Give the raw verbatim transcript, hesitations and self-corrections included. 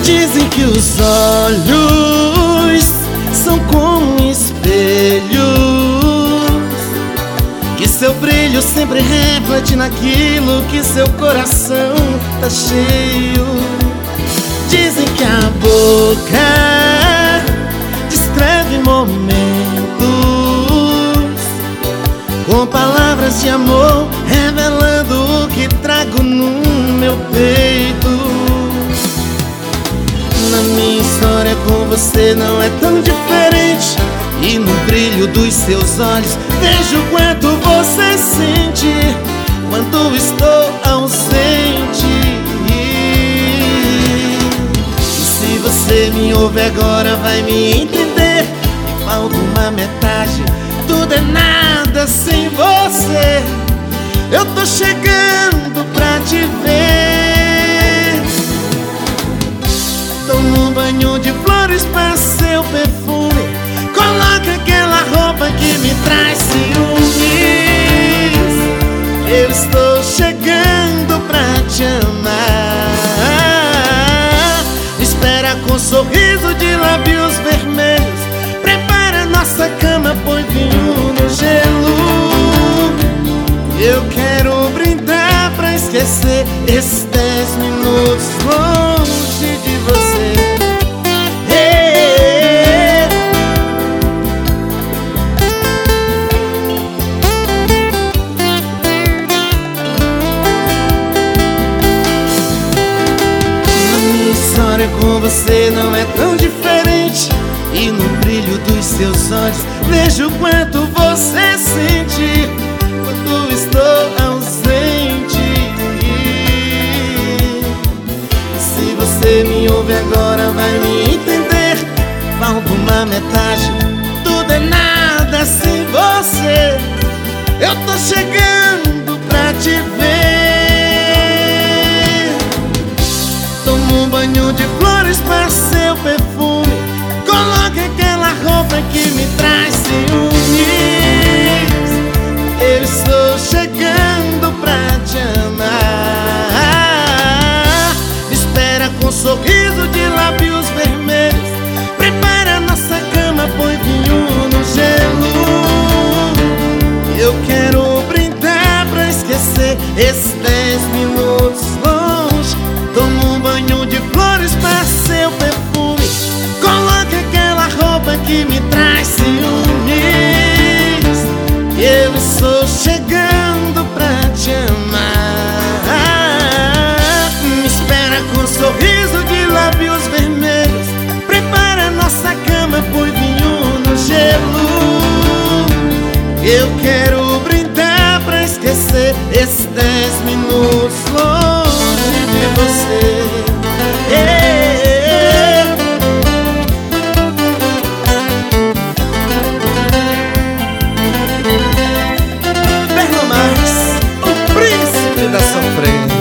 Dizem que os olhos são como espelhos, que seu brilho sempre reflete naquilo que seu coração tá cheio. Dizem que a boca descreve momentos com palavras de amor, revelando o que trago no meu peito. Na minha história com você não é tão diferente, e no brilho dos seus olhos vejo quanto você sente quando estou ausente. E se você me ouve agora vai me entender, me falta uma metade, tudo é nada sem você. Eu tô chegando pra te ver. Toma um banho de flores pra seu perfume, coloca aquela roupa que me traz ciúmes. Eu estou chegando pra te amar. Espera com um sorriso de lábios vermelhos, prepara nossa cama, põe vinho no gelo. Eu quero brindar pra esquecer esses dez minutos longe de você. Hey, a minha história com você não é tão diferente, e no brilho dos seus olhos vejo quanto você sente quando estou ausente. Se você me ouve agora vai me entender, falta uma metade, tudo é nada sem você. Eu tô chegando pra te ver. Toma um banho de flores pra seu perfume, coloca aquela roupa que me traz ciúmes. Eu estou chegando pra te amar. Espera com um sorriso de lábios vermelhos, prepara nossa cama, põe vinho no gelo. Eu quero brindar pra esquecer esses dez minutos longe. Toma um banho de flores pra seu perfume, coloca aquela roupa que me traz ciúmes. Eu estou chegando pra te amar. Me espera com um sorriso de lábios vermelhos, prepara nossa cama, põe vinho no gelo. Eu quero brindar pra esquecer esses dez minutos longe de você. Hey, Berno Marques, o príncipe da sofrência.